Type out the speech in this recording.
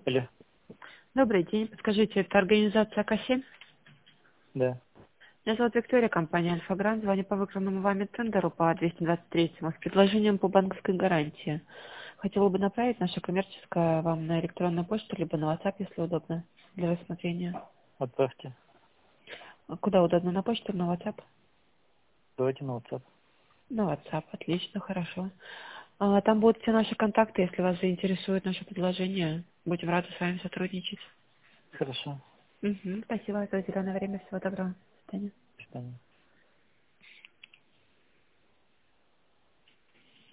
Алло, Добрый день. Подскажите, это организация К7? да. Меня зовут Виктория, компания Альфа-Грант. Звоню по выигранному вами тендеру по 223 с предложением по банковской гарантии. Хотела бы направить наше коммерческое вам на электронную почту, либо на WhatsApp, если удобно, для рассмотрения. Отправьте. Куда удобно, на почту или на WhatsApp? Давайте на WhatsApp. На WhatsApp, отлично, хорошо. Там будут все наши контакты, если вас заинтересует наше предложение. Будем рады с вами сотрудничать. Хорошо. Спасибо за уделенное время. Всего доброго. До свидания. До свидания.